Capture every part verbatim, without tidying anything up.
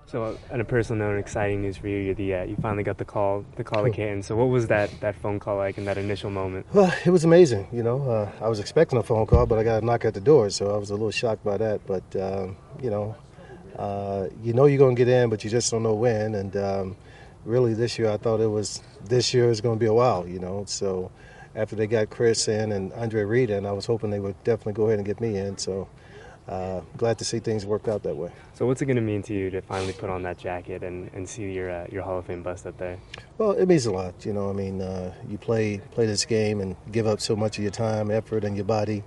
So, on a personal note, exciting news for you. You're the uh, you finally got the call, the call to Canton. So, what was that that phone call like in that initial moment? Well, it was amazing. You know, uh, I was expecting a phone call, but I got a knock at the door, so I was a little shocked by that. But um, you know, uh, you know you're gonna get in, but you just don't know when. And um, really, this year I thought it was this year is gonna be a while. You know, so after they got Chris in and Andre Reed in, I was hoping they would definitely go ahead and get me in. So. Uh, glad to see things worked out that way. So what's it going to mean to you to finally put on that jacket and, and see your uh, your Hall of Fame bust up there? Well, it means a lot. You know, I mean, uh, you play play this game and give up so much of your time, effort, and your body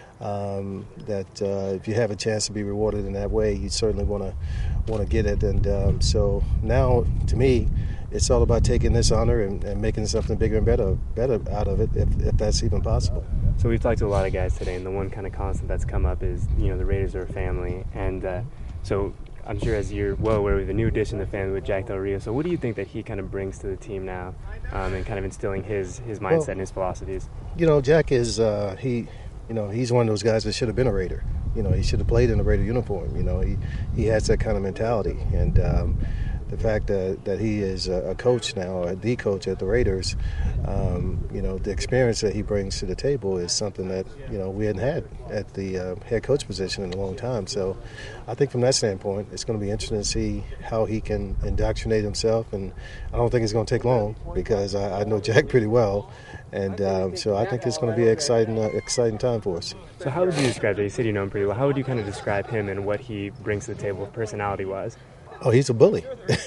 um, that uh, if you have a chance to be rewarded in that way, you certainly want to want to get it. And um, so now, to me, it's all about taking this honor and, and making something bigger and better better out of it, if, if that's even possible. So we've talked to a lot of guys today, and the one kind of constant that's come up is, you know, the Raiders are a family. And uh, so I'm sure as you're well aware, we have a new addition to the family with Jack Del Rio. So what do you think that he kind of brings to the team now um, and kind of instilling his, his mindset well, and his philosophies? You know, Jack is, uh, he, you know, he's one of those guys that should have been a Raider. You know, he should have played in a Raider uniform. You know, he, he has that kind of mentality. And um, the fact that, that he is a coach now, the coach at the Raiders, um, you know, the experience that he brings to the table is something that, you know, we hadn't had at the uh, head coach position in a long time. So I think from that standpoint, it's going to be interesting to see how he can indoctrinate himself. And I don't think it's going to take long because I, I know Jack pretty well. And um, so I think it's going to be an exciting, uh, exciting time for us. So how would you describe that? You said you know him pretty well. How would you kind of describe him and what he brings to the table personality-wise? Oh, he's a bully.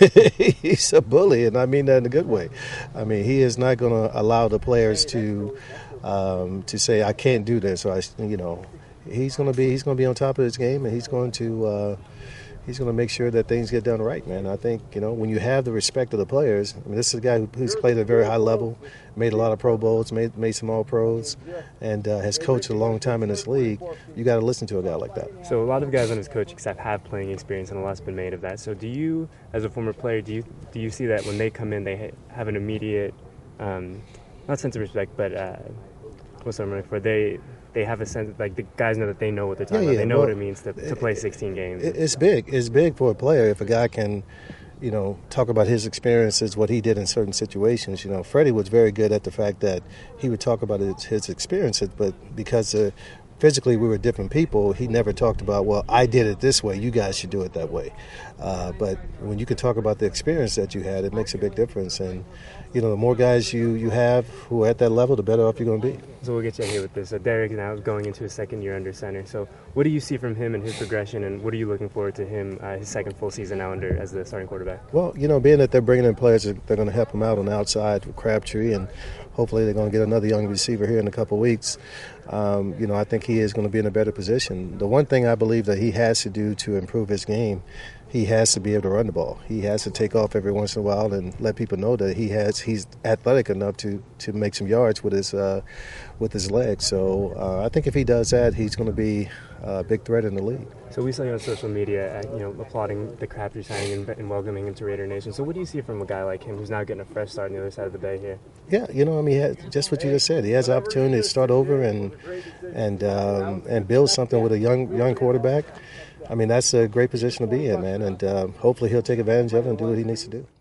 He's a bully, and I mean that in a good way. I mean, he is not going to allow the players to um, to say, "I can't do this," or I, you know, he's going to be he's going to be on top of his game, and he's going to uh, he's going to make sure that things get done right, man. I think, you know, when you have the respect of the players, I mean, this is a guy who, who's played at a very high level, made a lot of Pro Bowls, made made some All Pros, and uh, has coached a long time in this league. You got to listen to a guy like that. So a lot of guys on his coaching staff have playing experience, and a lot's been made of that. So do you, as a former player, do you do you see that when they come in, they have an immediate, um, not sense of respect, but uh, what's I'm looking for? They they have a sense, like the guys know that they know what they're talking yeah, about. yeah. They know well, what it means to, to play sixteen games. It's big. It's big for a player if a guy can, you know, talk about his experiences, what he did in certain situations. You know, Freddie was very good at the fact that he would talk about his, his experiences, but because uh, physically we were different people, he never talked about, well, I did it this way, you guys should do it that way. Uh, but when you can talk about the experience that you had, it makes a big difference. And, you know, the more guys you, you have who are at that level, the better off you're going to be. So we'll get you here with this. So Derek now going into his second year under center. So what do you see from him and his progression, and what are you looking forward to him, uh, his second full season now under as the starting quarterback? Well, you know, being that they're bringing in players that they're going to help him out on the outside with Crabtree, and hopefully they're going to get another young receiver here in a couple of weeks. Um, you know, I think he is going to be in a better position. The one thing I believe that he has to do to improve his game, he has to be able to run the ball. He has to take off every once in a while and let people know that he has he's athletic enough to, to make some yards with his uh, with his legs. So uh, I think if he does that, he's going to be a big threat in the league. So we saw you on social media, uh, you know, applauding the Crabtree signing and, and welcoming him to Raider Nation. So what do you see from a guy like him who's now getting a fresh start on the other side of the bay here? Yeah, you know, I mean, just what you just said. He has the opportunity to start over and and um, and build something with a young young quarterback. I mean, that's a great position to be in, man, and uh, hopefully he'll take advantage of it and do what he needs to do.